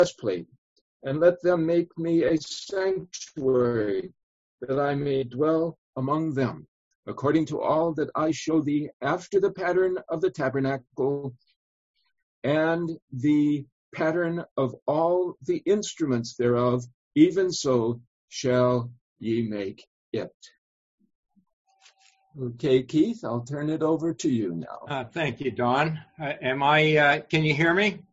breastplate, and let them make me a sanctuary, that I may dwell among them, according to all that I show thee, after the pattern of the tabernacle, and the pattern of all the instruments thereof, even so shall ye make it. Okay, Keith, I'll turn it over to you now. Thank you, Don. Can you hear me?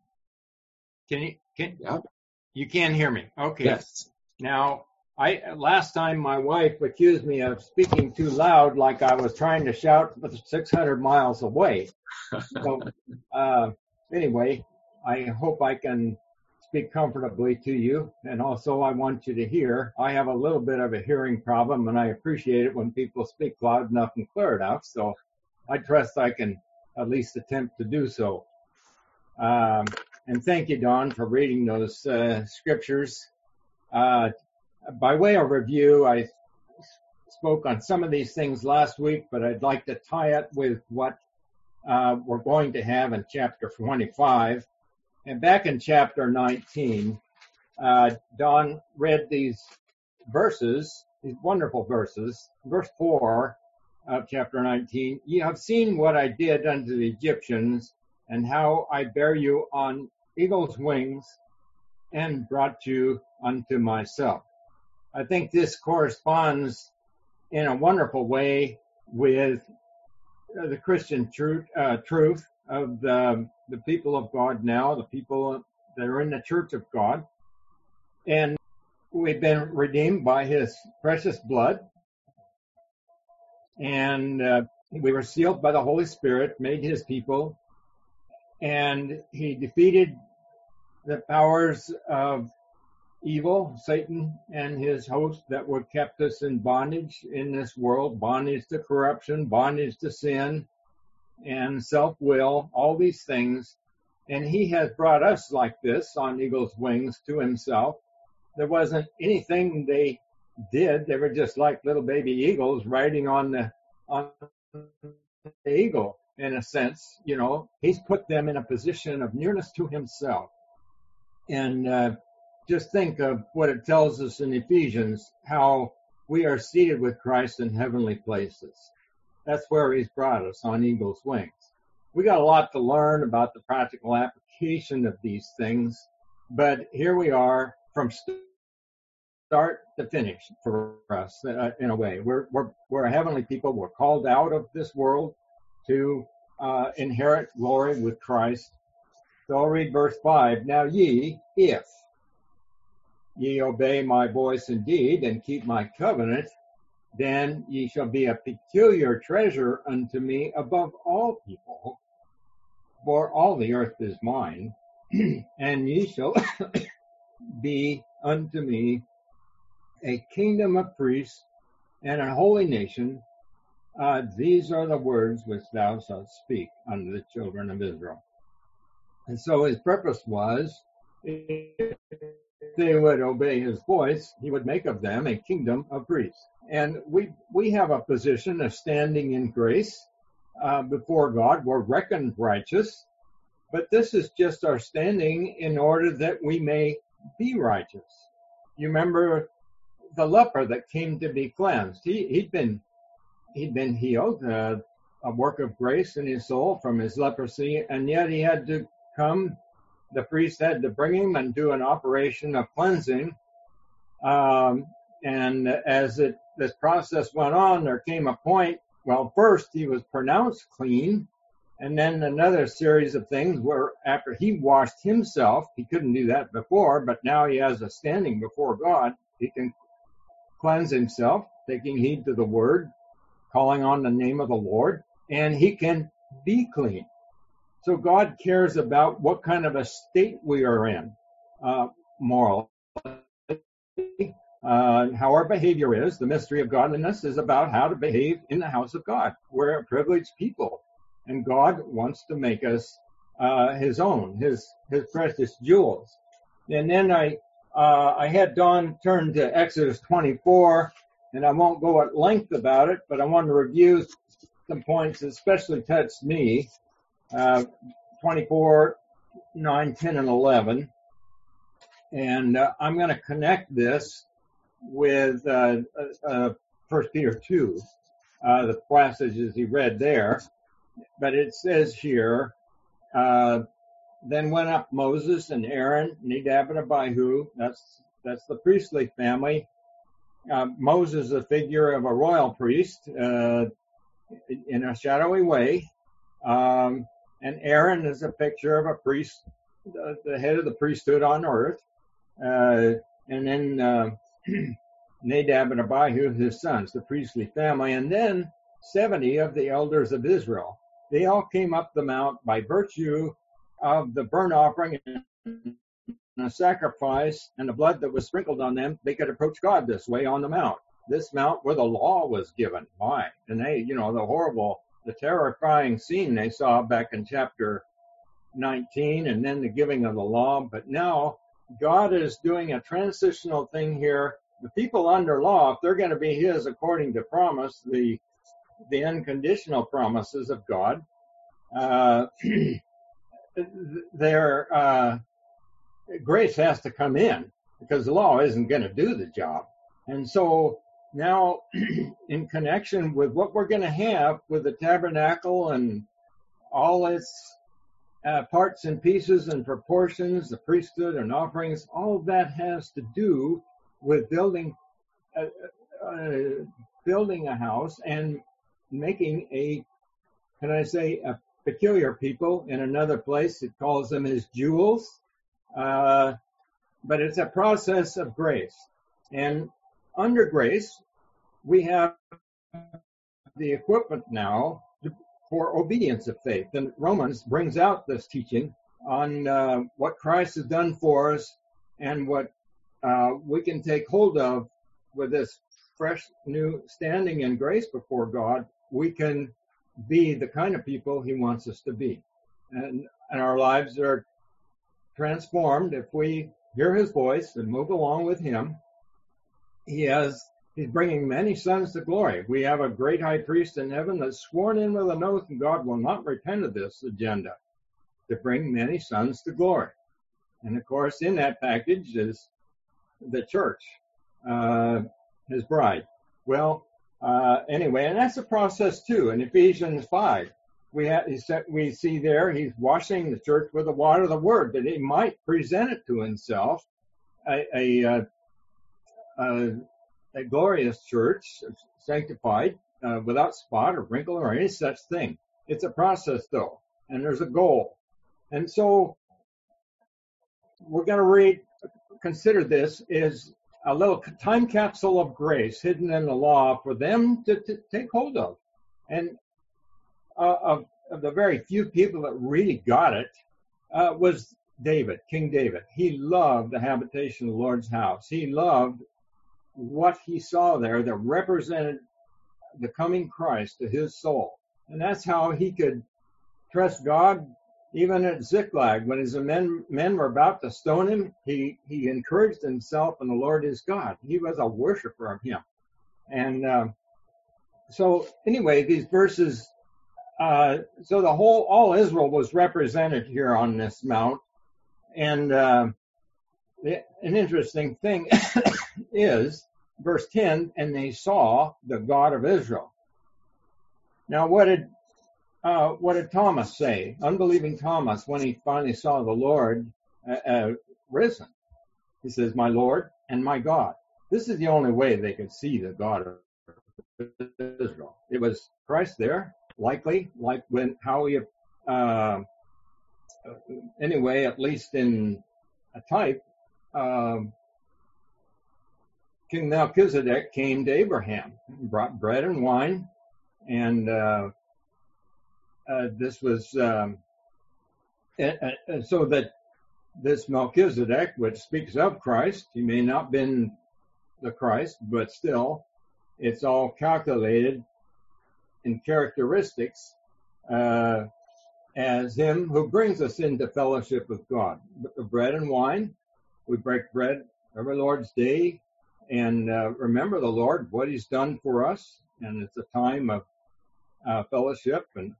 Yep. You can hear me. Okay. Yes. Now, last time my wife accused me of speaking too loud, like I was trying to shout 600 miles away. So, anyway, I hope I can speak comfortably to you. And also I want you to hear, I have a little bit of a hearing problem, and I appreciate it when people speak loud enough and clear enough. So I trust I can at least attempt to do so. And thank you, Don, for reading those scriptures. By way of review, I spoke on some of these things last week, but I'd like to tie it with what we're going to have in chapter 25. And back in chapter 19, Don read these verses, these wonderful verses. Verse 4 of chapter 19, ye have seen what I did unto the Egyptians, and how I bare you on eagle's wings, and brought you unto myself. I think this corresponds in a wonderful way with the Christian truth of the people of God now, the people that are in the church of God. And we've been redeemed by his precious blood. And we were sealed by the Holy Spirit, made his people. And he defeated the powers of evil, Satan and his host that were kept us in bondage in this world, bondage to corruption, bondage to sin, and self-will, all these things. And he has brought us like this on eagle's wings to himself. There wasn't anything they did. They were just like little baby eagles riding on the eagle, in a sense. You know, he's put them in a position of nearness to himself. And just think of what it tells us in Ephesians, how we are seated with Christ in heavenly places. That's where he's brought us, on eagle's wings. We got a lot to learn about the practical application of these things, but here we are from start to finish for us in a way. We're a heavenly people. We're called out of this world to inherit glory with Christ. So I'll read verse 5. Now ye, if ye obey my voice indeed, and keep my covenant, then ye shall be a peculiar treasure unto me above all people, for all the earth is mine, and ye shall be unto me a kingdom of priests and a holy nation. These are the words which thou shalt speak unto the children of Israel. And so his purpose was, if they would obey his voice, he would make of them a kingdom of priests. And we have a position of standing in grace before God. We're reckoned righteous, but this is just our standing in order that we may be righteous. You remember the leper that came to be cleansed. He'd been healed, a work of grace in his soul from his leprosy, and yet he had to come. The priest had to bring him and do an operation of cleansing. And as this process went on, there came a point, well, first he was pronounced clean, and then another series of things where after he washed himself, he couldn't do that before, but now he has a standing before God. He can cleanse himself, taking heed to the word, calling on the name of the Lord, and he can be clean. So God cares about what kind of a state we are in, morally. How our behavior is. The mystery of godliness is about how to behave in the house of God. We're a privileged people, and God wants to make us his own, his precious jewels. And then I had Don turn to Exodus 24, and I won't go at length about it, but I want to review some points that especially touched me. 24, 9, 10, and 11. And I'm going to connect this with 1 Peter 2, the passages he read there. But it says here, then went up Moses and Aaron, Nadab and Abihu. That's the priestly family. Moses is a figure of a royal priest in a shadowy way. And Aaron is a picture of a priest, the head of the priesthood on earth. And then Nadab and Abihu, his sons, the priestly family. And then 70 of the elders of Israel. They all came up the mount by virtue of the burnt offering and the sacrifice and the blood that was sprinkled on them. They could approach God this way on the mount. This mount where the law was given. Why? And they, the terrifying scene they saw back in chapter 19 and then the giving of the law. But now God is doing a transitional thing here. The people under law, if they're going to be his according to promise, the unconditional promises of God, their grace has to come in because the law isn't going to do the job. And so now in connection with what we're going to have with the tabernacle and all its parts and pieces and proportions, the priesthood and offerings, all of that has to do with building a house and making a peculiar people. In another place, it calls them his jewels. But it's a process of grace. And under grace, we have the equipment now for obedience of faith. And Romans brings out this teaching on what Christ has done for us and what we can take hold of with this fresh new standing in grace before God. We can be the kind of people he wants us to be. And our lives are transformed if we hear his voice and move along with him. He's bringing many sons to glory. We have a great high priest in heaven that's sworn in with an oath, and God will not repent of this agenda to bring many sons to glory. And of course, in that package is the church, his bride. Well, anyway, and that's a process too. In Ephesians 5, we see there he's washing the church with the water of the word, that he might present it to himself a glorious church, sanctified, without spot or wrinkle or any such thing. It's a process though, and there's a goal. And so we're going to consider this is a little time capsule of grace hidden in the law for them to take hold of. And of the very few people that really got it was David, King David. He loved the habitation of the Lord's house. He loved what he saw there that represented the coming Christ to his soul. And that's how he could trust God. Even at Ziklag, when his men were about to stone him, he encouraged himself in the Lord his God. He was a worshiper of him. And so anyway, these verses, so all Israel was represented here on this mount. And an interesting thing is verse 10, and they saw the God of Israel. Now, what did Thomas say? Unbelieving Thomas, when he finally saw the Lord risen, he says, "My Lord and my God." This is the only way they could see the God of Israel. It was Christ there, likely, like anyway, at least in a type, King Melchizedek came to Abraham, brought bread and wine, and this was so that this Melchizedek, which speaks of Christ, he may not have been the Christ, but still, it's all calculated in characteristics as him who brings us into fellowship with God. The bread and wine, we break bread every Lord's Day and remember the Lord, what he's done for us, and it's a time of fellowship and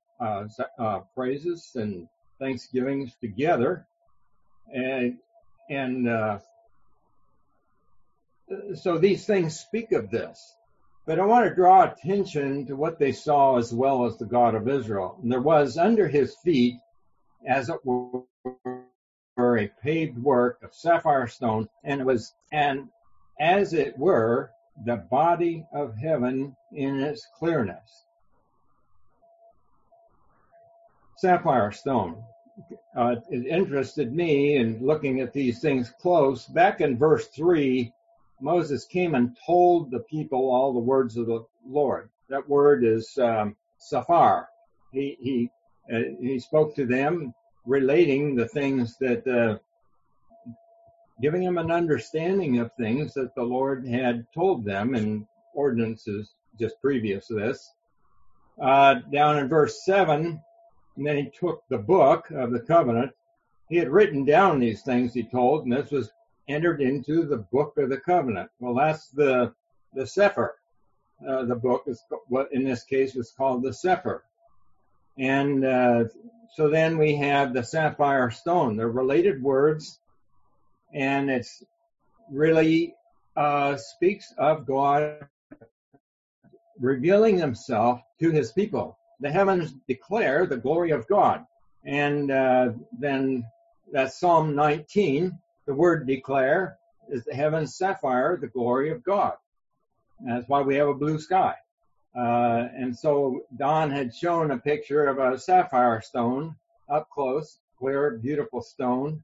praises and thanksgivings together, and so these things speak of this. But I want to draw attention to what they saw as well as the God of Israel. And there was under his feet, as it were, a paved work of sapphire stone, and it was, and as it were, the body of heaven in its clearness. Sapphire stone. It interested me in looking at these things close. Back in verse 3, Moses came and told the people all the words of the Lord. That word is safar. He spoke to them, relating the things that, giving them an understanding of things that the Lord had told them in ordinances just previous to this. Down in verse 7, and then he took the book of the covenant. He had written down these things he told, and this was entered into the book of the covenant. Well, that's the Sefer. The book is what in this case was called the Sefer. And so then we have the sapphire stone. They're related words, and it's really speaks of God revealing himself to his people. The heavens declare the glory of God. And then that's Psalm 19. The word declare is the heavens sapphire, the glory of God. And that's why we have a blue sky. And so Don had shown a picture of a sapphire stone up close, clear, beautiful stone.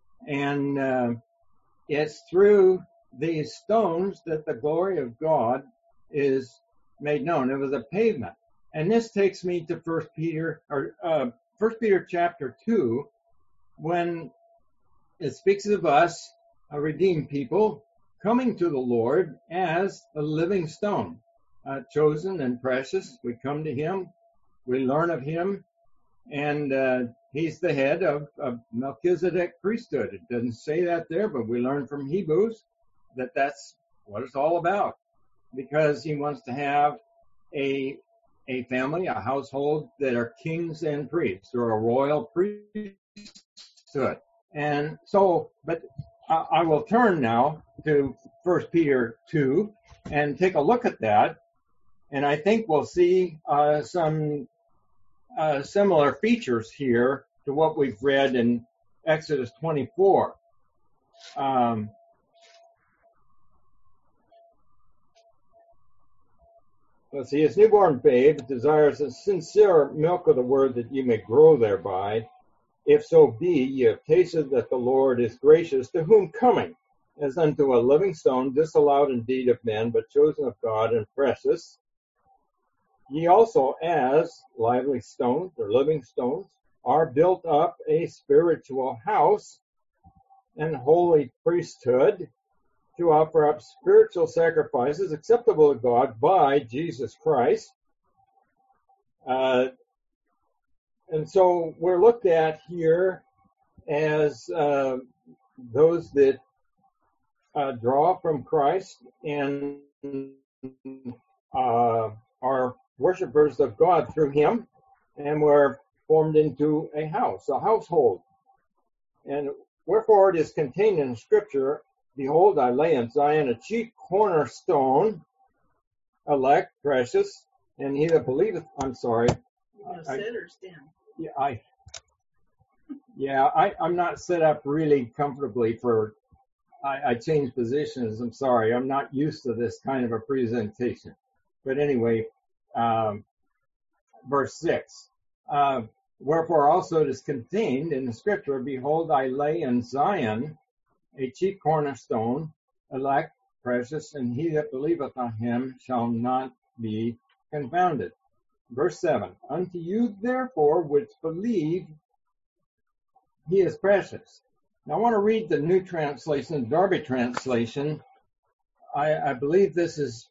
And it's through these stones that the glory of God is made known. It was a pavement. And this takes me to 1 Peter chapter 2, when it speaks of us, a redeemed people, coming to the Lord as a living stone, chosen and precious. We come to him, we learn of him, and he's the head of Melchizedek priesthood. It doesn't say that there, but we learn from Hebrews that that's what it's all about, because he wants to have a family, a household that are kings and priests, or a royal priesthood. And so, but I will turn now to 1 Peter 2 and take a look at that. And I think we'll see some similar features here to what we've read in Exodus 24. Let's see, his newborn babe desires a sincere milk of the word that you may grow thereby. If so be ye have tasted that the Lord is gracious, to whom coming, as unto a living stone, disallowed indeed of men, but chosen of God and precious. Ye also, as lively stones, or living stones, are built up a spiritual house and holy priesthood, to offer up spiritual sacrifices acceptable to God by Jesus Christ. And so we're looked at here as those that draw from Christ and are worshipers of God through him, and we're formed into a house, a household. And wherefore it is contained in Scripture, behold, I lay in Zion a chief cornerstone, elect, precious, and he that believeth, I'm sorry. Sit or stand? I'm not set up really comfortably for, I changed positions. I'm sorry. I'm not used to this kind of a presentation. But anyway, verse 6. Wherefore also it is contained in the Scripture, behold, I lay in Zion a chief cornerstone, elect, precious, and he that believeth on him shall not be confounded. Verse 7, unto you therefore which believe, he is precious. Now I want to read the New Translation, Darby Translation. I believe this is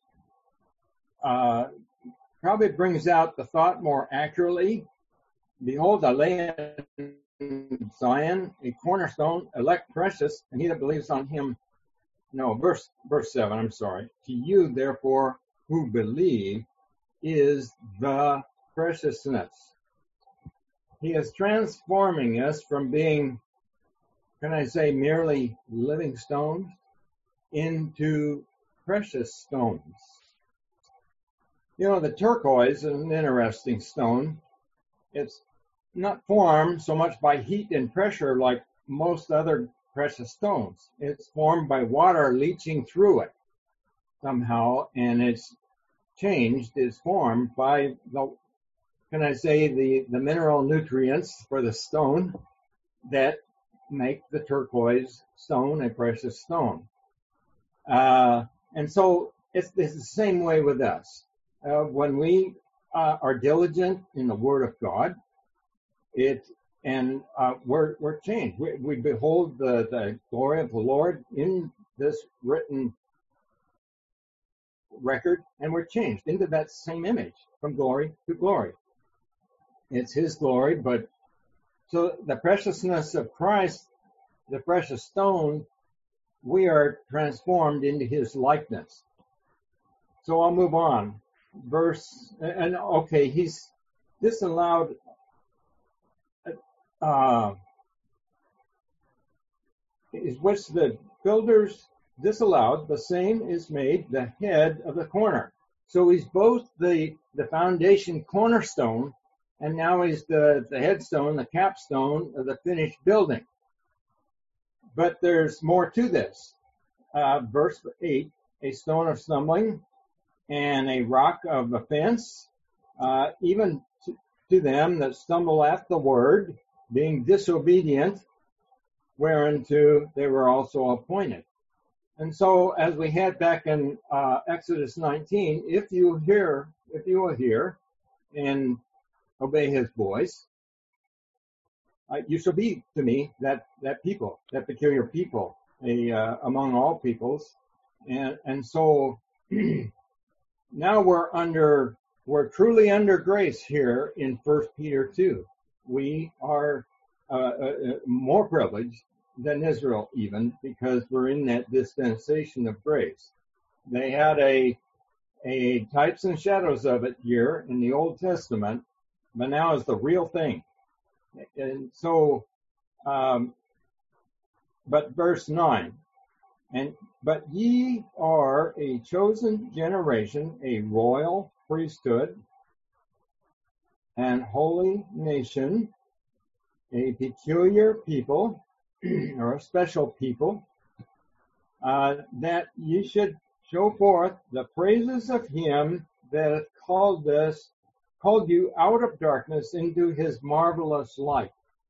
probably brings out the thought more accurately. Behold, I lay in Zion a cornerstone, elect, precious, and he that believes on him. No, verse 7, I'm sorry. To you, therefore, who believe, is the preciousness. He is transforming us from being, can I say, merely living stones into precious stones. You know, the turquoise is an interesting stone. It's not formed so much by heat and pressure like most other precious stones. It's formed by water leaching through it somehow, and it's changed its form by the mineral nutrients for the stone that make the turquoise stone a precious stone. And so it's the same way with us. When we are diligent in the Word of God, we're changed. We behold the glory of the Lord in this written record, and we're changed into that same image from glory to glory. It's His glory, but so the preciousness of Christ, the precious stone, we are transformed into His likeness. So I'll move on. He's disallowed. Is which the builders disallowed, the same is made the head of the corner. So he's both the foundation cornerstone, and now he's the headstone, the capstone of the finished building. But there's more to this. Verse 8, a stone of stumbling and a rock of offense, even to them that stumble at the word, being disobedient, whereunto they were also appointed. And so, as we had back in Exodus 19, if you will hear and obey His voice, you shall be to me that people, that peculiar people, among all peoples. And so now we're truly under grace here in 1 Peter 2. We are more privileged than Israel even, because we're in that dispensation of grace. They had a types and shadows of it here in the Old Testament, but now is the real thing. And so, but verse 9, but ye are a chosen generation, a royal priesthood, an holy nation, a peculiar people, or a special people, that ye should show forth the praises of Him that hath called you out of darkness into His marvelous light.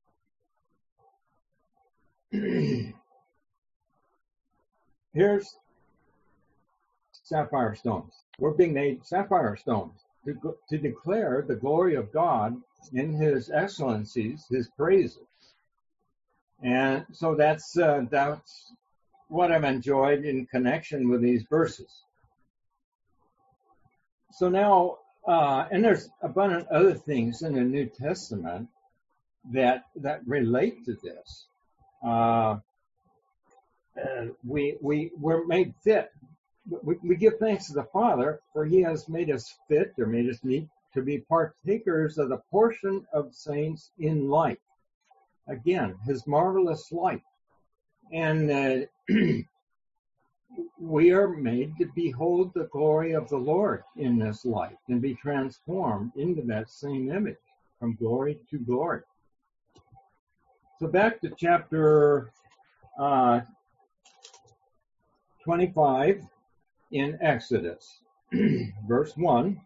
Here's sapphire stones. We're being made sapphire stones to declare the glory of God in His excellencies, His praises. And so that's what I've enjoyed in connection with these verses. So now, and there's abundant other things in the New Testament that relate to this. We're made fit. We give thanks to the Father, for He has made us fit, or made us meet, to be partakers of the portion of saints in light. Again, His marvelous light. And we are made to behold the glory of the Lord in this light and be transformed into that same image from glory to glory. So back to chapter 25 in Exodus, verse 1.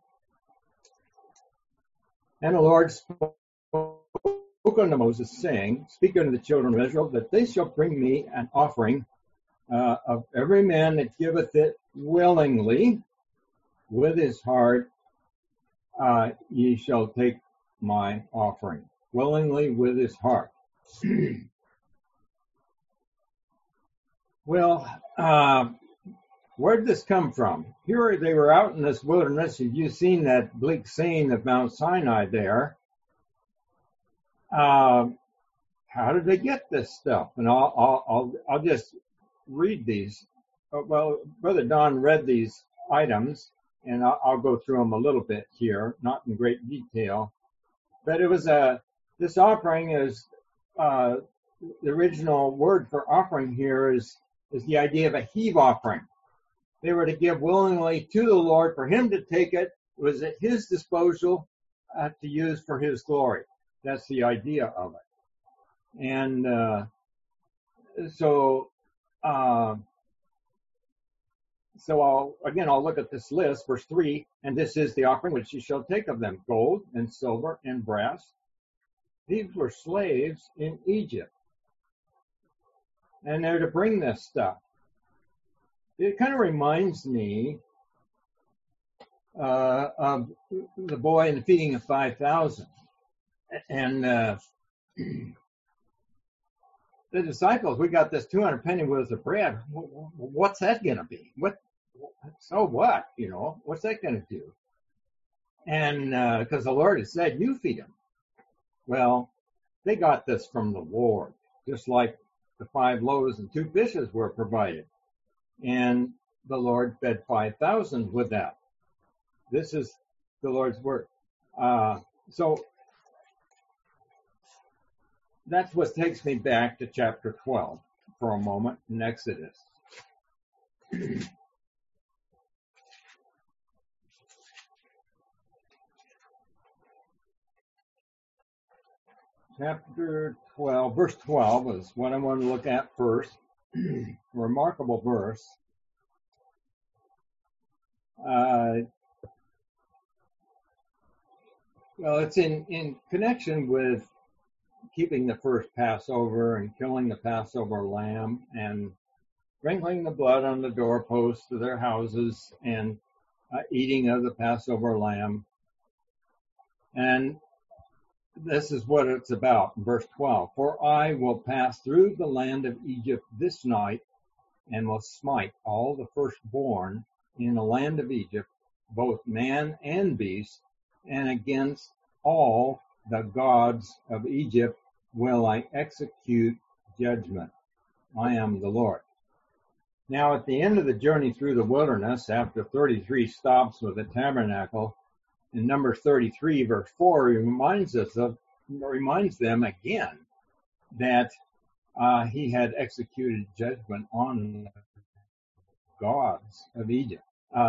And the Lord spoke unto Moses, saying, Speak unto the children of Israel, that they shall bring me an offering of every man that giveth it willingly with his heart. Ye shall take my offering willingly with his heart. Well, where did this come from? Here they were out in this wilderness. Have you seen that bleak scene of Mount Sinai there? How did they get this stuff? And I'll just read these. Well, Brother Don read these items, and I'll go through them a little bit here, not in great detail. But it was this offering is the original word for offering here is is the idea of a heave offering. They were to give willingly to the Lord for him to take it. It was at his disposal to use for his glory. That's the idea of it. And so I'll look at this list, verse 3, and this is the offering which you shall take of them, gold and silver and brass. These were slaves in Egypt. And they're to bring this stuff. It kind of reminds me of the boy in the feeding of 5,000. And the disciples, we got this 200 pennyworth of bread. What's that going to be? So what? What's that going to do? And because the Lord has said, you feed them. Well, they got this from the Lord, just like the 5 loaves and 2 fishes were provided. And the Lord fed 5,000 with that. This is the Lord's word. So that's what takes me back to chapter 12 for a moment in Exodus. Chapter 12, verse 12 is what I want to look at first. Remarkable verse. Well, it's in connection with keeping the first Passover and killing the Passover lamb and sprinkling the blood on the doorposts of their houses and eating of the Passover lamb. And this is what it's about, verse 12. For I will pass through the land of Egypt this night and will smite all the firstborn in the land of Egypt, both man and beast, and against all the gods of Egypt will I execute judgment. I am the Lord. Now, at the end of the journey through the wilderness, after 33 stops with the tabernacle, in Numbers 33, verse 4, he reminds them again that he had executed judgment on the gods of Egypt.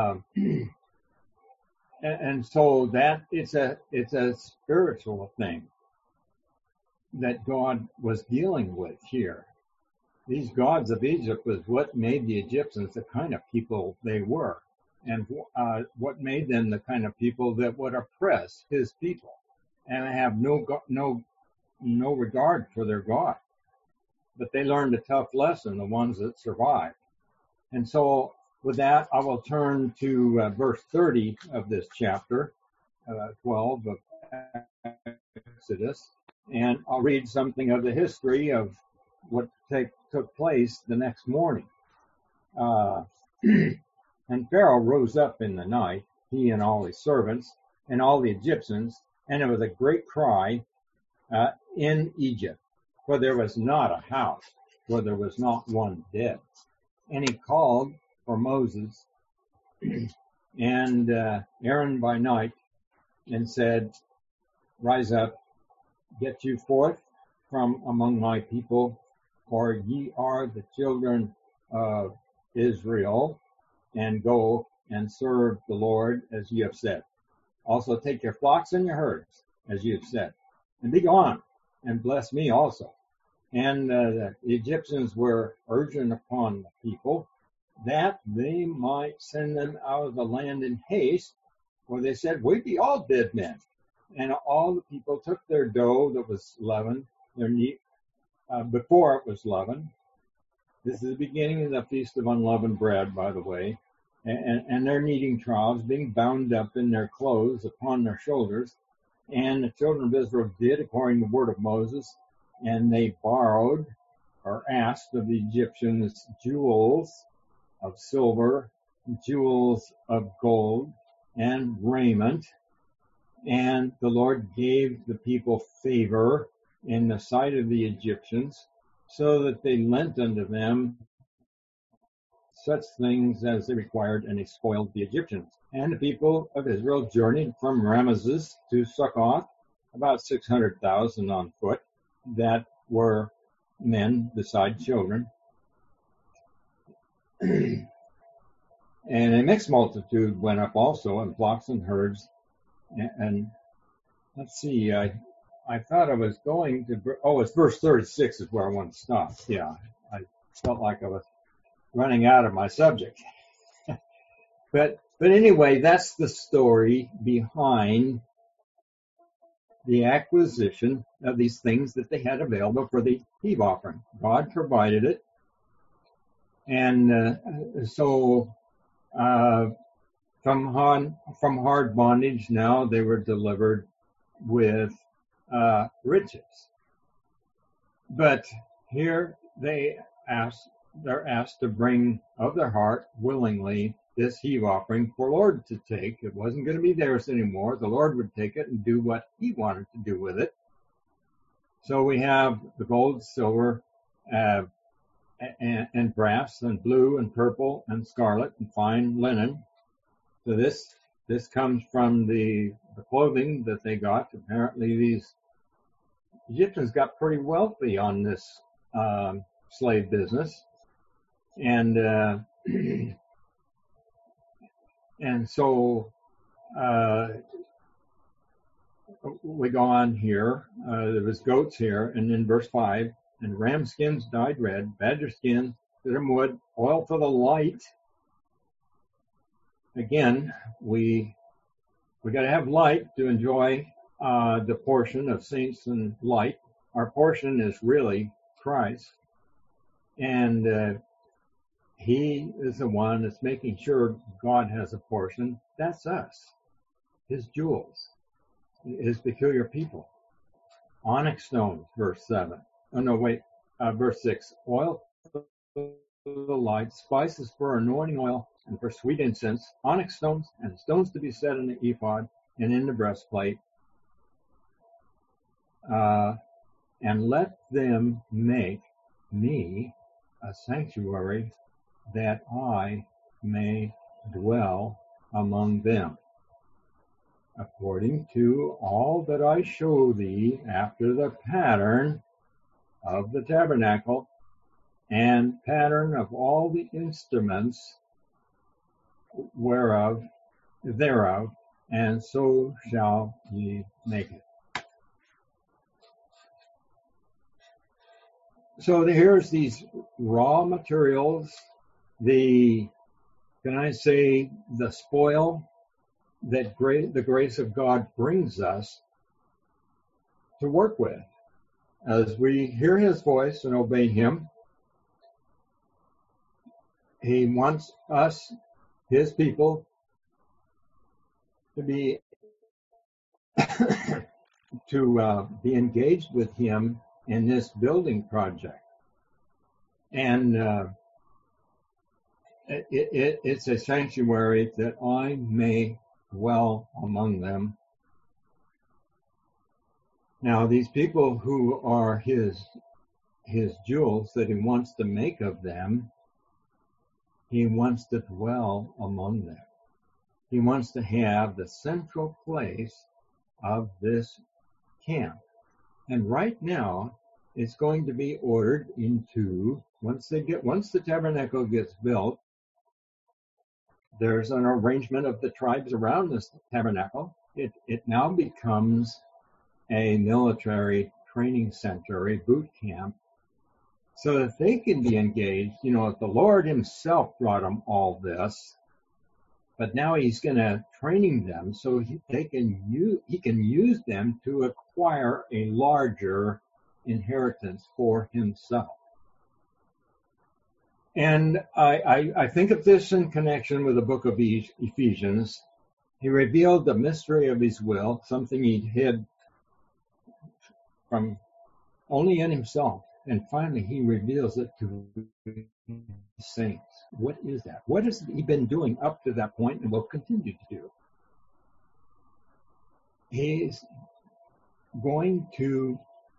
And so that it's a spiritual thing that God was dealing with here. These gods of Egypt was what made the Egyptians the kind of people they were, and what made them the kind of people that would oppress his people and have no regard for their God. But they learned a tough lesson, the ones that survived. And so with that, I will turn to verse 30 of this chapter, 12 of Exodus, and I'll read something of the history of what took place the next morning. And Pharaoh rose up in the night, he and all his servants, and all the Egyptians, and there was a great cry in Egypt, for there was not a house where there was not one dead. And he called for Moses and Aaron by night and said, rise up, get you forth from among my people, for ye are the children of Israel, and go and serve the Lord as ye have said. Also take your flocks and your herds, as you have said, and be gone, and bless me also. And the Egyptians were urgent upon the people that they might send them out of the land in haste, for they said, we be all dead men. And all the people took their dough that was leavened, before it was leavened. This is the beginning of the Feast of Unleavened Bread, by the way. And their kneading troughs being bound up in their clothes upon their shoulders. And the children of Israel did according to the word of Moses. And they borrowed or asked of the Egyptians jewels of silver, jewels of gold, and raiment. And the Lord gave the people favor in the sight of the Egyptians, so that they lent unto them such things as they required, and they spoiled the Egyptians. And the people of Israel journeyed from Ramesses to Succoth, about 600,000 on foot, that were men beside children. And a mixed multitude went up also, and flocks and herds. And let's see, I thought I was going to, it's verse 36 is where I want to stop. Yeah, I felt like I was running out of my subject. But anyway, that's the story behind the acquisition of these things that they had available for the heave offering. God provided it. And so from hard bondage, now they were delivered with riches. But here they're asked to bring of their heart willingly this heave offering for the Lord to take. It wasn't going to be theirs anymore. The Lord would take it and do what he wanted to do with it. So we have the gold, silver, and brass, and blue, and purple, and scarlet, and fine linen. So this comes from the clothing that they got. Apparently these Egyptians got pretty wealthy on this slave business. And and so we go on here. There was goats here, and in verse 5, and ram skins dyed red, badger skins, cedar wood, oil for the light. Again, we got to have light to enjoy the portion of saints and light. Our portion is really Christ, and he is the one that's making sure God has a portion. That's us, his jewels, his peculiar people. Onyx stones, verse 7. Oh, no, wait, verse 6. Oil for the light, spices for anointing oil, and for sweet incense, onyx stones, and stones to be set in the ephod and in the breastplate. And let them make me a sanctuary, that I may dwell among them, according to all that I show thee after the pattern of the tabernacle, and pattern of all the instruments thereof, and so shall ye make it. So here's these raw materials, the spoil that the grace of God brings us to work with. As we hear his voice and obey him, he wants us, his people, to be be engaged with him in this building project. And it's a sanctuary that I may dwell among them. Now, these people who are his jewels that he wants to make of them, he wants to dwell among them. He wants to have the central place of this camp. And right now, it's going to be ordered into, once the tabernacle gets built, there's an arrangement of the tribes around this tabernacle. It now becomes a military training center, a boot camp, so that they can be engaged. You know, the Lord himself brought them all this, but now he's going to training them so he can use them to acquire a larger inheritance for himself. And I think of this in connection with the book of Ephesians. He revealed the mystery of his will, something he'd hid from only in himself. And finally, he reveals it to the saints. What is that? What has he been doing up to that point and will continue to do? He's going to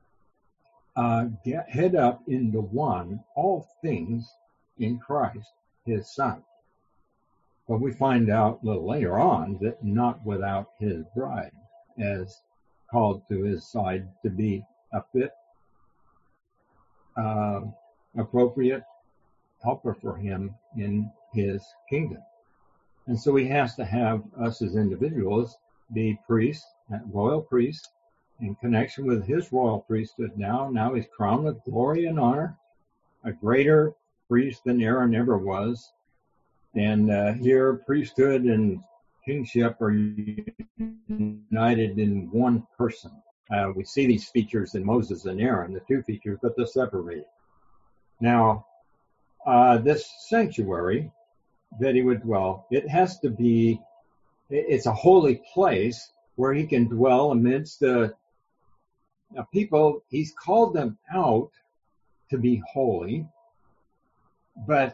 head up into one all things in Christ, his Son. But we find out a little later on that not without his bride, as called to his side to be a fit, appropriate, helper for him in his kingdom. And so he has to have us as individuals be priests, royal priests, in connection with his royal priesthood now. Now he's crowned with glory and honor, a greater priest than Aaron ever was. And here priesthood and kingship are united in one person. We see these features in Moses and Aaron, the two features, but they're separated. Now, this sanctuary that he would dwell, it has to be, it's a holy place where he can dwell amidst the people. He's called them out to be holy, but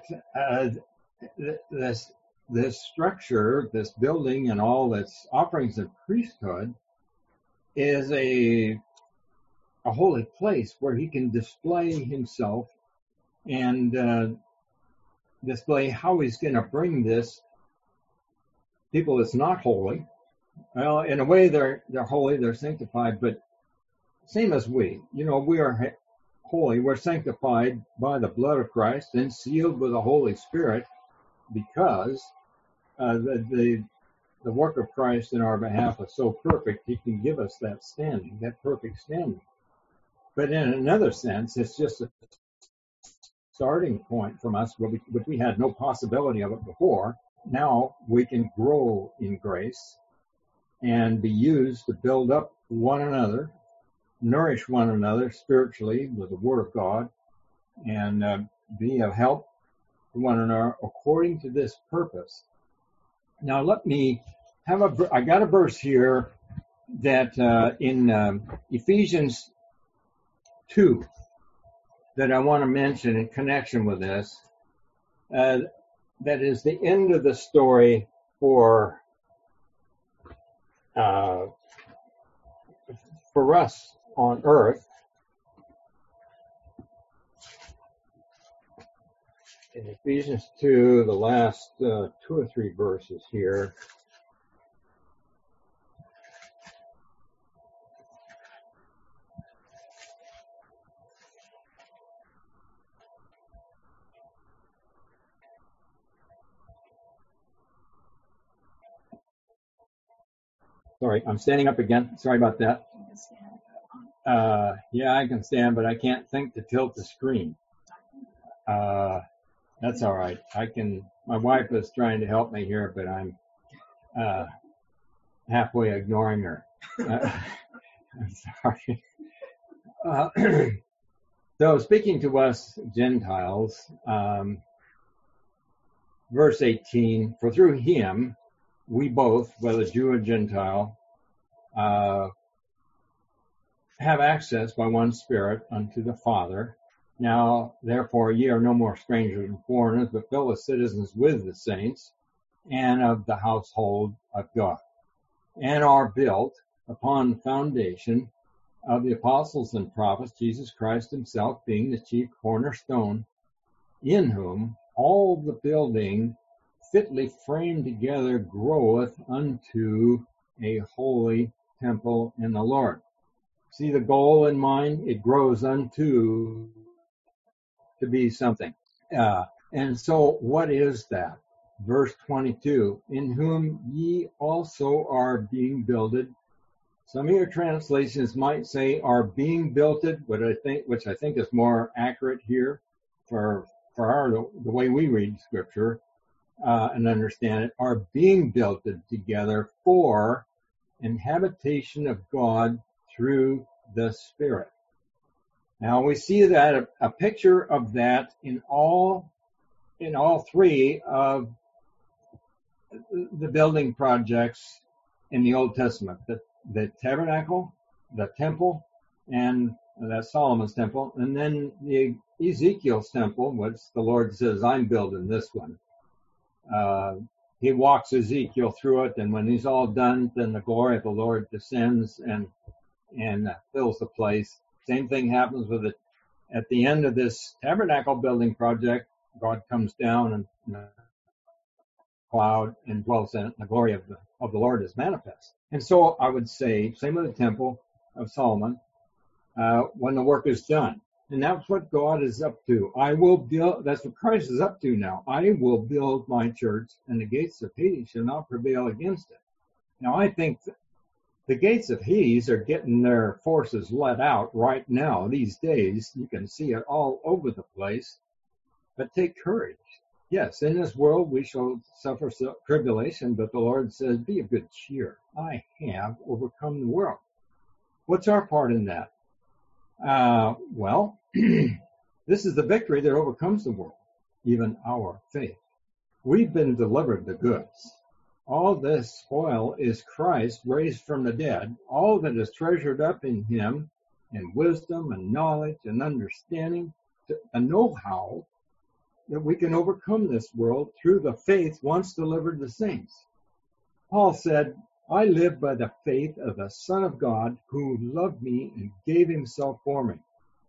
this structure, this building and all its offerings of priesthood is a holy place where he can display himself and display how he's going to bring this people that's not holy. Well, in a way they're holy, they're sanctified, but same as we. We are holy, we're sanctified by the blood of Christ and sealed with the Holy Spirit because the work of Christ in our behalf is so perfect, he can give us that standing, that perfect standing. But in another sense, it's just a starting point from us, which we had no possibility of it before. Now we can grow in grace and be used to build up one another, nourish one another spiritually with the Word of God, and be of help to one another according to this purpose. Now let me I got a verse here that in Ephesians 2 that I want to mention in connection with this. That is the end of the story for us on earth. In Ephesians 2, the last 2 or 3 verses here. Sorry, I'm standing up again. Sorry about that. Yeah, I can stand, but I can't think to tilt the screen. That's all right. My wife is trying to help me here, but I'm halfway ignoring her. I'm sorry. So speaking to us Gentiles, verse 18, for through him, we both, whether Jew or Gentile, have access by one Spirit unto the Father. Now, therefore, ye are no more strangers and foreigners, but fellow citizens with the saints and of the household of God, and are built upon the foundation of the apostles and prophets, Jesus Christ himself being the chief cornerstone, in whom all the building fitly framed together groweth unto a holy temple in the Lord. See the goal in mind? It grows unto to be something. And so what is that? Verse 22, in whom ye also are being builded. Some of your translations might say are being builded, which I think is more accurate here for the way we read Scripture and understand it, are being built together for an habitation of God through the Spirit. Now we see that a picture of that in all 3 of the building projects in the Old Testament, the tabernacle, the temple, and that's Solomon's temple, and then the Ezekiel's temple, which the Lord says, I'm building this one. He walks Ezekiel through it, and when he's all done, then the glory of the Lord descends and fills the place. Same thing happens with it. At the end of this tabernacle building project, God comes down in a cloud and dwells in it. The glory of the Lord is manifest. And so I would say, same with the temple of Solomon, when the work is done. And that's what God is up to. I will build, that's what Christ is up to now. I will build my church, and the gates of Hades shall not prevail against it. Now, I think the gates of Hades are getting their forces let out right now. These days, you can see it all over the place. But take courage. Yes, in this world we shall suffer tribulation, but the Lord says, be of good cheer. I have overcome the world. What's our part in that? Well, this is the victory that overcomes the world, even our faith. We've been delivered the goods. All this spoil is Christ raised from the dead. All that is treasured up in Him, in wisdom and knowledge and understanding, a know-how that we can overcome this world through the faith once delivered to saints. Paul said, I live by the faith of the Son of God who loved me and gave Himself for me.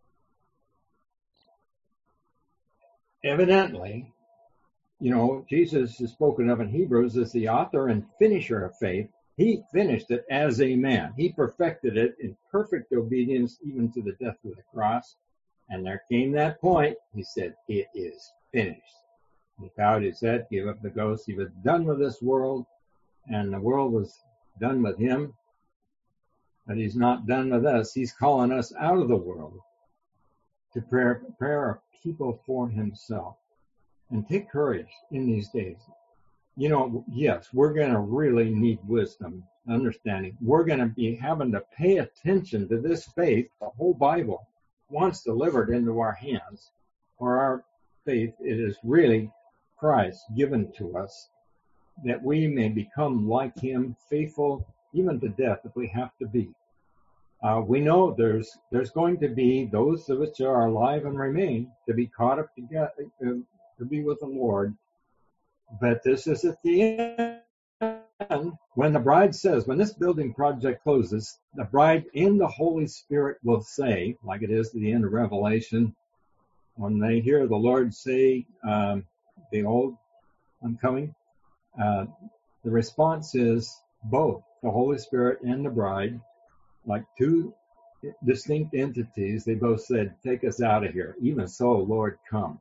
Evidently, Jesus is spoken of in Hebrews as the author and finisher of faith. He finished it as a man. He perfected it in perfect obedience, even to the death of the cross. And there came that point. He said, it is finished. He bowed his head, gave up the ghost. He was done with this world, and the world was done with Him. But He's not done with us. He's calling us out of the world to prepare a people for Himself. And take courage in these days. Yes, we're going to really need wisdom, understanding. We're going to be having to pay attention to this faith, the whole Bible, once delivered into our hands. For our faith, it is really Christ given to us, that we may become like Him, faithful even to death if we have to be. We know there's going to be those of which are alive and remain to be caught up together, to be with the Lord. But this is at the end, when the bride says, when this building project closes, the bride in the Holy Spirit will say, like it is at the end of Revelation, when they hear the Lord say, behold, I'm coming, the response is both the Holy Spirit and the bride, like two distinct entities. They both said, take us out of here. Even so, Lord, come.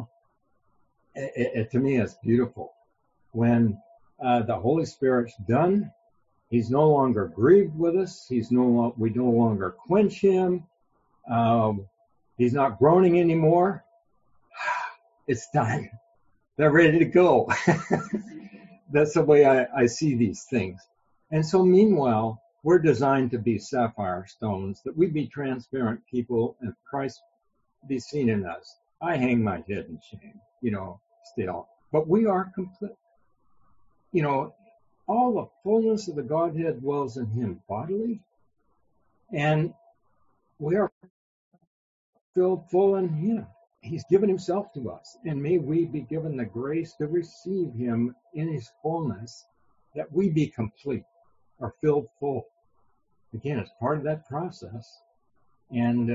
To me, it's beautiful. When the Holy Spirit's done, He's no longer grieved with us. We no longer quench Him. He's not groaning anymore. It's time. They're ready to go. That's the way I see these things. And so meanwhile, we're designed to be sapphire stones, that we be transparent people and Christ be seen in us. I hang my head in shame, still. But we are complete. All the fullness of the Godhead dwells in Him bodily, and we are filled full in Him. He's given Himself to us, and may we be given the grace to receive Him in His fullness, that we be complete or filled full. Again, it's part of that process. And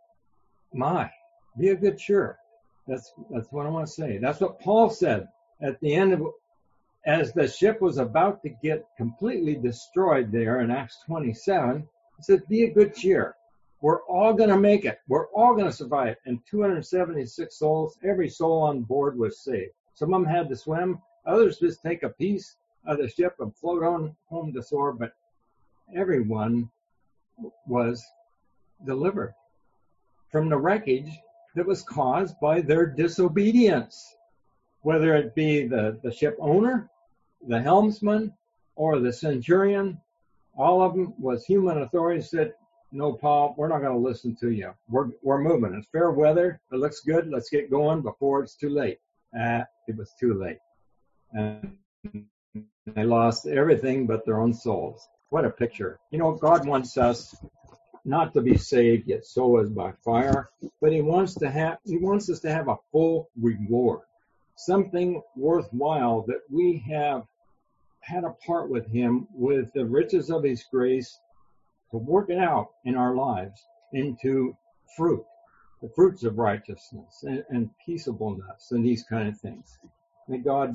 be of good cheer. That's what I want to say. That's what Paul said at the end of, as the ship was about to get completely destroyed there in Acts 27. He said, be of good cheer. We're all going to make it. We're all going to survive. And 276 souls, every soul on board was saved. Some of them had to swim. Others just take a piece of the ship and float on home to shore. But everyone was delivered from the wreckage that was caused by their disobedience, whether it be the ship owner, the helmsman, or the centurion. All of them was human authority said, no, Paul, we're not going to listen to you. We're moving. It's fair weather. It looks good. Let's get going before it's too late. It was too late. And they lost everything but their own souls. What a picture. God wants us not to be saved yet so as by fire, but He wants us to have a full reward, something worthwhile that we have had a part with Him, with the riches of His grace, to work it out in our lives into fruit, the fruits of righteousness and peaceableness and these kind of things. May God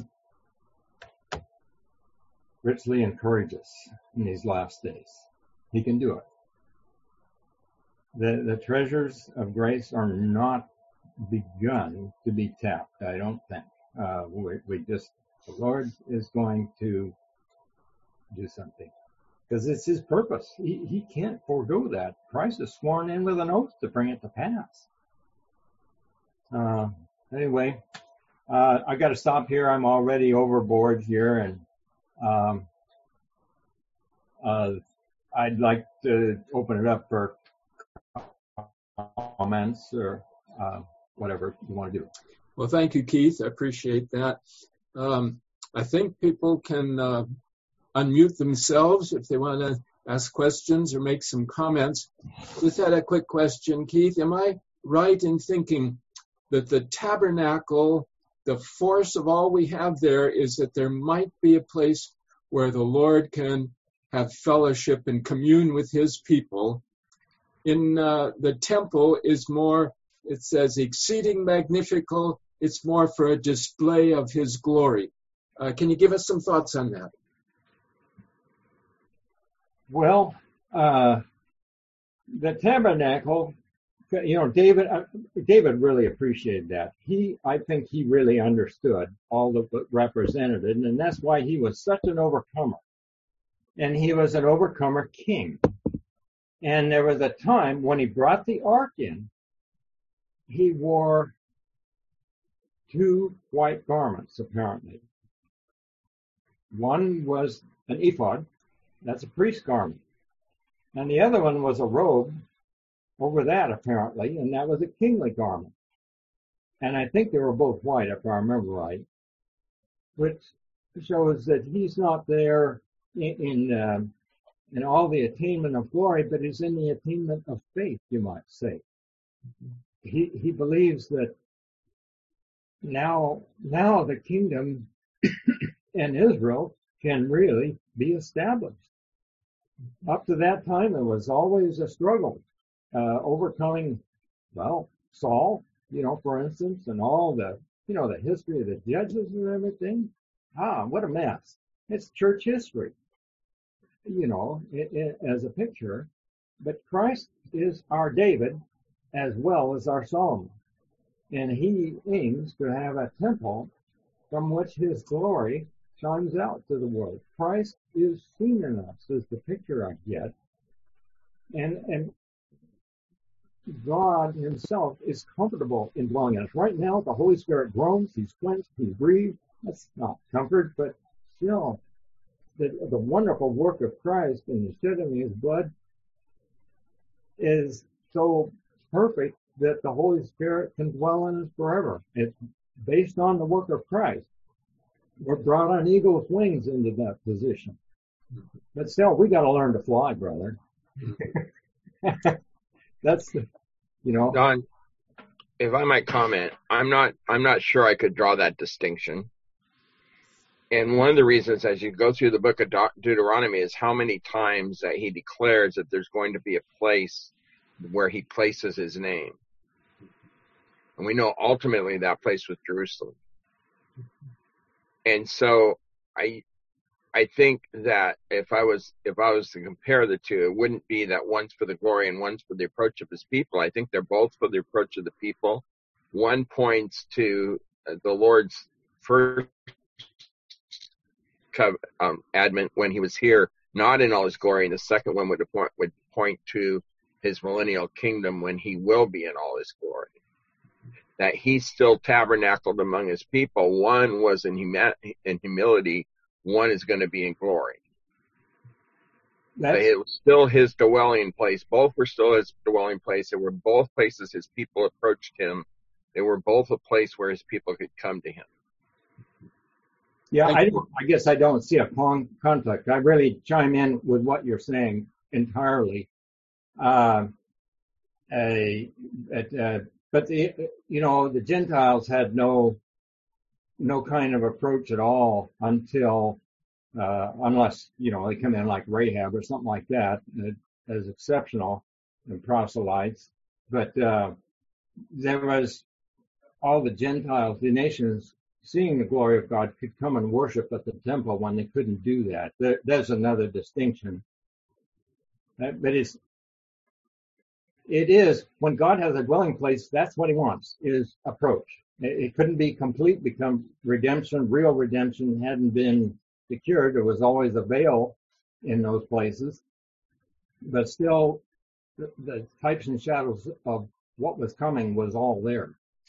richly encourage us in these last days. He can do it. The treasures of grace are not begun to be tapped, I don't think. The Lord is going to do something because it's his purpose. He can't forego that. Christ is sworn in with an oath to bring it to pass. Anyway, I got to stop here. I'm already overboard here, and I'd like to open it up for comments or whatever you want to do. Well, thank you, Keith. I appreciate that. I think people can unmute themselves if they want to ask questions or make some comments. Just had a quick question, Keith. Am I right in thinking that the tabernacle, the force of all we have there is that there might be a place where the Lord can have fellowship and commune with his people? In the temple is more, it says, exceeding magnifical. It's more for a display of his glory. Can you give us some thoughts on that? Well, the tabernacle, David really appreciated that. I think he really understood all that represented it, and that's why he was such an overcomer. And he was an overcomer king. And there was a time when he brought the ark in, he wore 2 white garments, apparently. One was an ephod, that's a priest's garment. And the other one was a robe over that, apparently, and that was a kingly garment. And I think they were both white, if I remember right, which shows that he's not there in all the attainment of glory, but he's in the attainment of faith, you might say. He believes that now the kingdom and Israel can really be established. Up to that time, it was always a struggle, overcoming, Saul, for instance, and all the history of the judges and everything. What a mess. It's church history, as a picture. But Christ is our David as well as our Solomon. And he aims to have a temple from which his glory shines out to the world. Christ is seen in us, is the picture I get. And God himself is comfortable in dwelling in us. Right now, the Holy Spirit groans, he's cleansed, he's breathed. That's not comfort, but still, the wonderful work of Christ in the shedding of his blood is so perfect that the Holy Spirit can dwell in us forever. It's based on the work of Christ. We're brought on eagle's wings into that position. But still, we got to learn to fly, brother. That's Don, if I might comment, I'm not sure I could draw that distinction. And one of the reasons, as you go through the book of Deuteronomy, is how many times that he declares that there's going to be a place where he places his name. And we know ultimately that place was Jerusalem. And so I think that if I was to compare the two, it wouldn't be that one's for the glory and one's for the approach of his people. I think they're both for the approach of the people. One points to the Lord's first advent when he was here, not in all his glory, and the second one would point to his millennial kingdom when he will be in all his glory. That he still tabernacled among his people. One was in humility, one is going to be in glory. It was still his dwelling place. Both were still his dwelling place. They were both places his people approached him. They were both a place where his people could come to him. Yeah, I guess I don't see a conflict. I really chime in with what you're saying entirely. But the Gentiles had no kind of approach at all until unless they come in like Rahab or something like that as exceptional and proselytes. But there was all the Gentiles, the nations, seeing the glory of God, could come and worship at the temple when they couldn't do that. There's another distinction. But it is, when God has a dwelling place, that's what he wants, is approach. It couldn't be complete, become redemption, real redemption hadn't been secured. There was always a veil in those places, but still the types and shadows of what was coming was all there.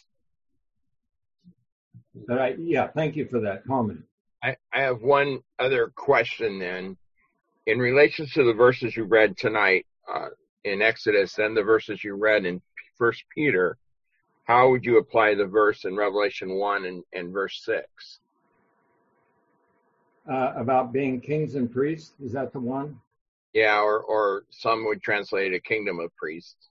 But thank you for that comment. I have one other question then. In relation to the verses you read tonight in Exodus and the verses you read in 1 Peter, how would you apply the verse in Revelation 1 and verse 6? About being kings and priests, is that the one? Yeah, or some would translate a kingdom of priests.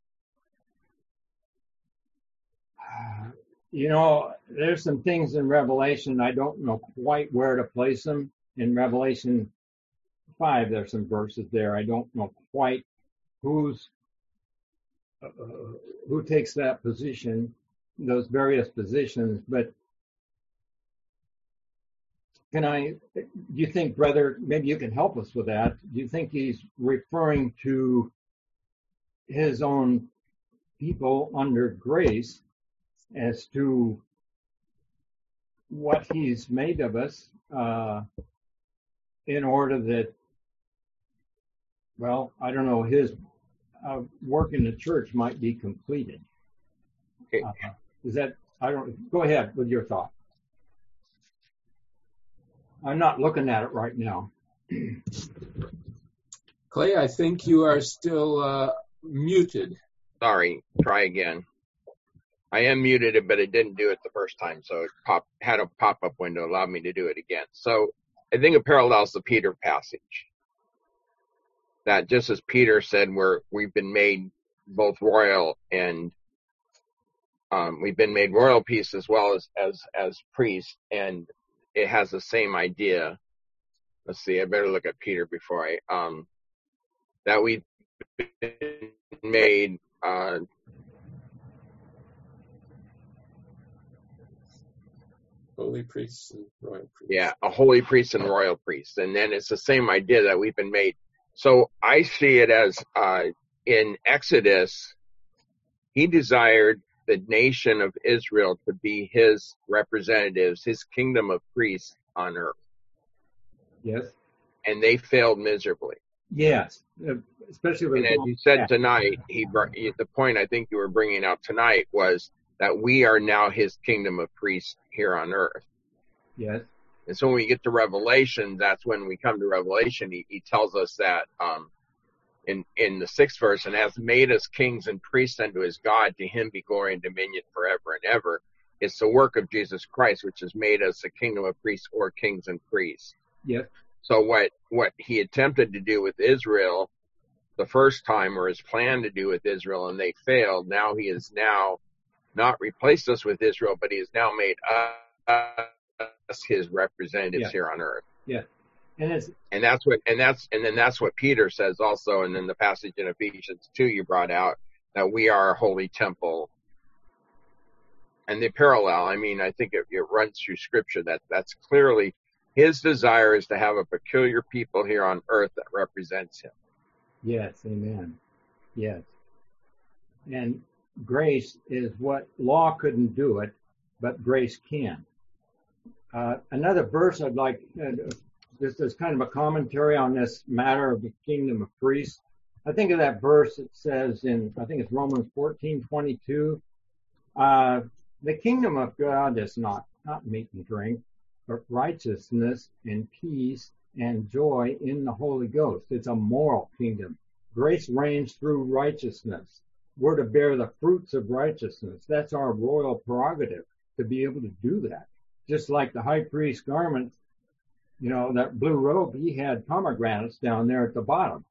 There's some things in Revelation, I don't know quite where to place them. In Revelation 5, there's some verses there. I don't know quite who takes that position, those various positions. But do you think, brother, maybe you can help us with that? Do you think he's referring to his own people under grace as to what he's made of us in order that, I don't know, his work in the church might be completed? Okay. Go ahead with your thought. I'm not looking at it right now. Clay, I think you are still muted. Sorry, try again. I am muted, but it didn't do it the first time, so it had a pop-up window, allowed me to do it again. So I think it parallels the Peter passage. That just as Peter said, we've been made both royal and we've been made royal priests as well as priests, and it has the same idea. Let's see, I better look at Peter before that we've been made Holy priests and royal priests. Yeah, a holy priest and royal priest. And then it's the same idea that we've been made. So I see it as in Exodus, he desired the nation of Israel to be his representatives, his kingdom of priests on earth. Yes. And they failed miserably. Yes. Especially with, and as you said tonight, the point I think you were bringing out tonight was that we are now his kingdom of priests here on earth. Yes. And so when we get to Revelation, that's when we come to Revelation. He tells us that in the 6th verse, and has made us kings and priests unto his God, to him be glory and dominion forever and ever. It's the work of Jesus Christ, which has made us a kingdom of priests or kings and priests. Yes. So what he attempted to do with Israel the first time, or his plan to do with Israel, and they failed, now he has now not replaced us with Israel, but he has now made us his representatives here on earth. Yeah. And that's what Peter says also, and then the passage in Ephesians 2 you brought out, that we are a holy temple. And the parallel, I think it runs through scripture that's clearly his desire is to have a peculiar people here on earth that represents him. Yes, amen. Yes. And grace is what law couldn't do it, but grace can. Another verse I'd like, just as kind of a commentary on this matter of the kingdom of priests. I think of that verse that says I think it's Romans 14:22. The kingdom of God is not meat and drink, but righteousness and peace and joy in the Holy Ghost. It's a moral kingdom. Grace reigns through righteousness. We're to bear the fruits of righteousness. That's our royal prerogative, to be able to do that. Just like the high priest's garment, that blue robe, he had pomegranates down there at the bottom.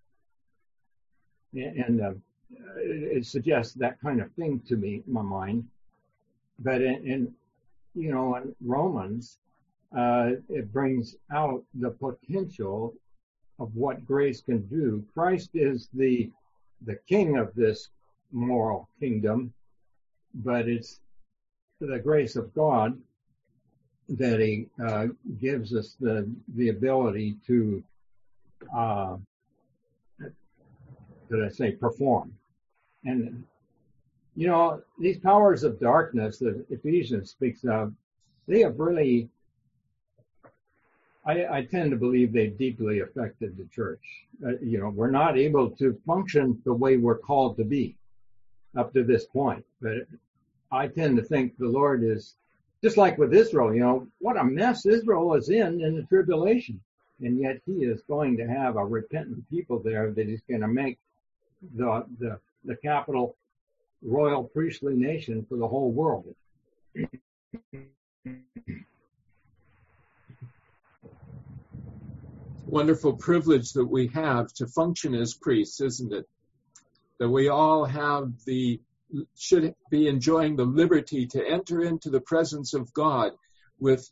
And it suggests that kind of thing to me, in my mind. But in Romans, it brings out the potential of what grace can do. Christ is the king of this moral kingdom, but it's the grace of God that he gives us the ability to, perform. And, you know, these powers of darkness that Ephesians speaks of, they have really, I tend to believe they've deeply affected the church. You know, we're not able to function the way we're called to be up to this point. But I tend to think the Lord is, just like with Israel, you know, what a mess Israel is in the tribulation. And yet he is going to have a repentant people there that he's going to make the capital royal priestly nation for the whole world. Wonderful privilege that we have to function as priests, isn't it? That we all should be enjoying the liberty to enter into the presence of God with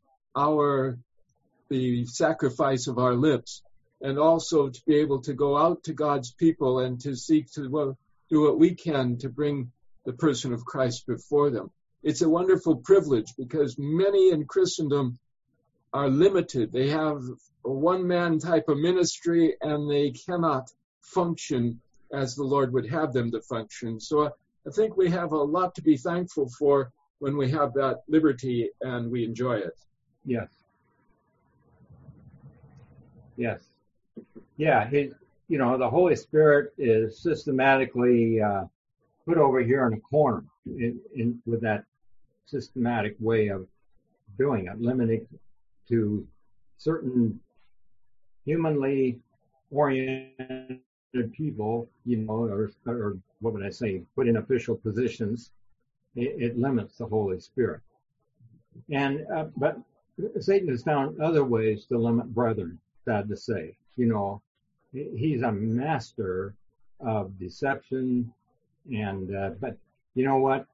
the sacrifice of our lips, and also to be able to go out to God's people and to seek to do what we can to bring the person of Christ before them. It's a wonderful privilege because many in Christendom are limited. They have a one-man type of ministry and they cannot function as the Lord would have them to function. So I think we have a lot to be thankful for when we have that liberty and we enjoy it. Yes. Yes. Yeah, you know, the Holy Spirit is systematically put over here in a corner with that systematic way of doing it, limited to certain humanly oriented people, you know, or what would I say, put in official positions. It limits the Holy Spirit. And but Satan has found other ways to limit brethren, sad to say. You know, he's a master of deception. And but you know what?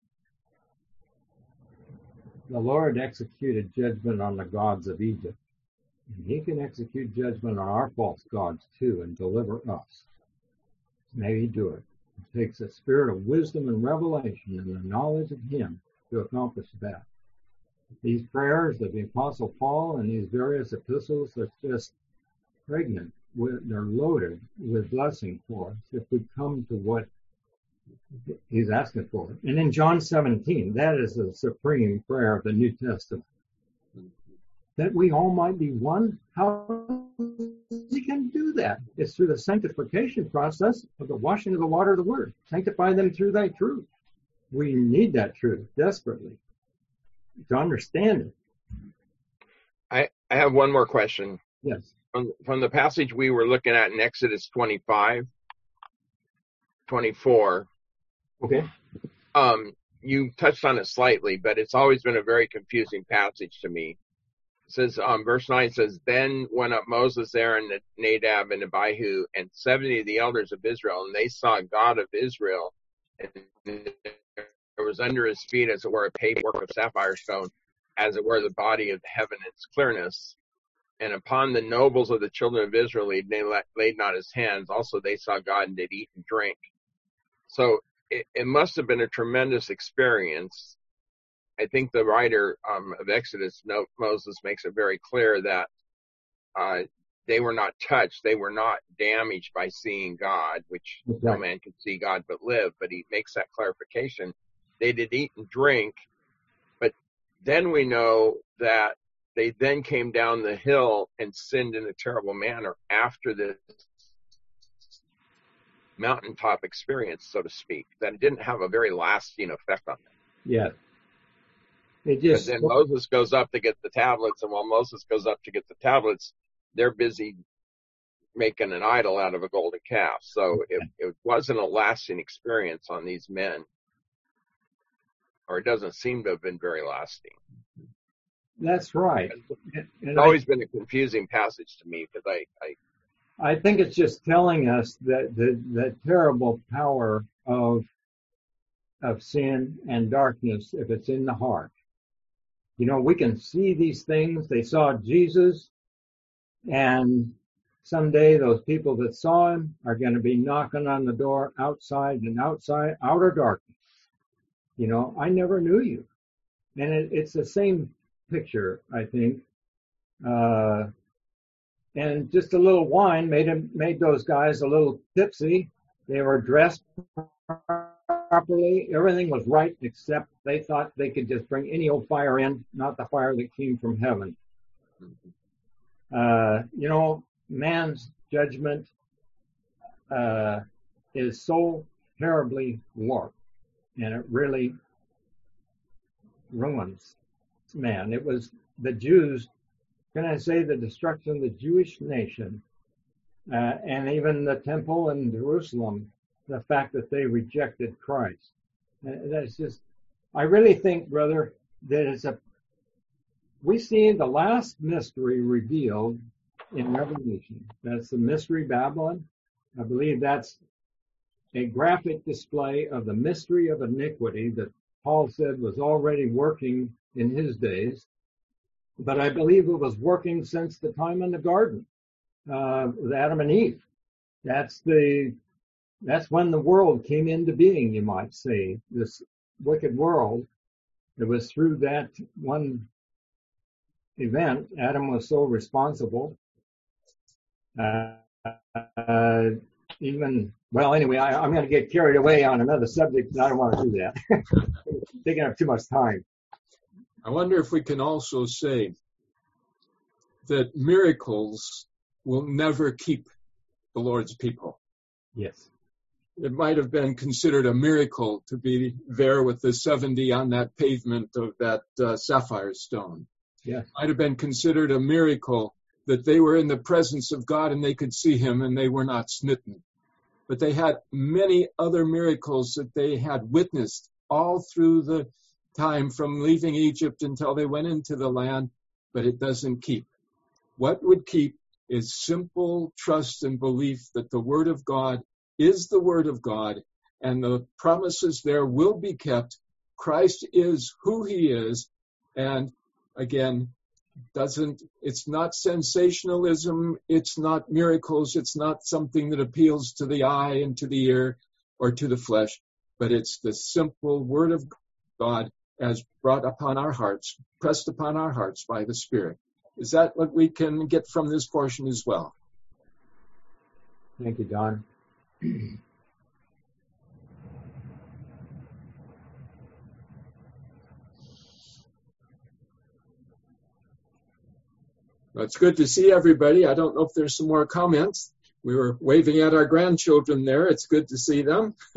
The Lord executed judgment on the gods of Egypt. And he can execute judgment on our false gods too and deliver us. May he do it. It takes a spirit of wisdom and revelation and the knowledge of him to accomplish that. These prayers of the Apostle Paul and these various epistles are just pregnant. They're loaded with blessing for us if we come to what he's asking for. And in John 17, that is the supreme prayer of the New Testament. That we all might be one. How he can do that? It's through the sanctification process of the washing of the water of the word. Sanctify them through thy truth. We need that truth desperately to understand it. I have one more question. Yes. From the passage we were looking at in Exodus 25, 24. Okay. You touched on it slightly, but it's always been a very confusing passage to me. It says, verse 9 says, Then went up Moses, Aaron, Nadab, and Abihu, and 70 of the elders of Israel, and they saw God of Israel, and there was under his feet, as it were, a paved work of sapphire stone, as it were the body of heaven in its clearness. And upon the nobles of the children of Israel he laid not his hands. Also they saw God and did eat and drink. So it must have been a tremendous experience. I think the writer of Exodus, Moses, makes it very clear that they were not touched. They were not damaged by seeing God, which no man could see God but live. But he makes that clarification. They did eat and drink. But then we know that they then came down the hill and sinned in a terrible manner after this mountaintop experience, so to speak, that it didn't have a very lasting effect on them. Yeah. Because then Moses goes up to get the tablets, and while Moses goes up to get the tablets, they're busy making an idol out of a golden calf. So it wasn't a lasting experience on these men, or it doesn't seem to have been very lasting. That's right. It's always been a confusing passage to me because I think it's just telling us that the terrible power of sin and darkness if it's in the heart. You know, we can see these things. They saw Jesus, and someday those people that saw him are going to be knocking on the door outside, outer darkness. You know, I never knew you. And it's the same picture, I think. And just a little wine made those guys a little tipsy. They were dressed properly. Everything was right, except they thought they could just bring any old fire in, not the fire that came from heaven. Man's judgment is so terribly warped, and it really ruins man. It was the Jews, can I say, the destruction of the Jewish nation, and even the temple in Jerusalem, the fact that they rejected Christ. That's just, I really think, brother, that we see the last mystery revealed in Revelation. That's the mystery Babylon. I believe that's a graphic display of the mystery of iniquity that Paul said was already working in his days. But I believe it was working since the time in the garden, with Adam and Eve. That's when the world came into being, you might say, this wicked world. It was through that one event. Adam was so responsible. Anyway, I'm going to get carried away on another subject, and I don't want to do that. Taking up too much time. I wonder if we can also say that miracles will never keep the Lord's people. Yes. It might have been considered a miracle to be there with the 70 on that pavement of that sapphire stone. Yes. Might have been considered a miracle that they were in the presence of God and they could see him and they were not smitten. But they had many other miracles that they had witnessed all through the time from leaving Egypt until they went into the land, but it doesn't keep. What would keep is simple trust and belief that the Word of God is the Word of God, and the promises there will be kept. Christ is who he is, and again, it's not sensationalism, it's not miracles, it's not something that appeals to the eye and to the ear or to the flesh, but it's the simple Word of God as brought upon our hearts, pressed upon our hearts by the Spirit. Is that what we can get from this portion as well? Thank you, Don. Well, it's good to see everybody. I don't know if there's some more comments. We were waving at our grandchildren there. It's good to see them.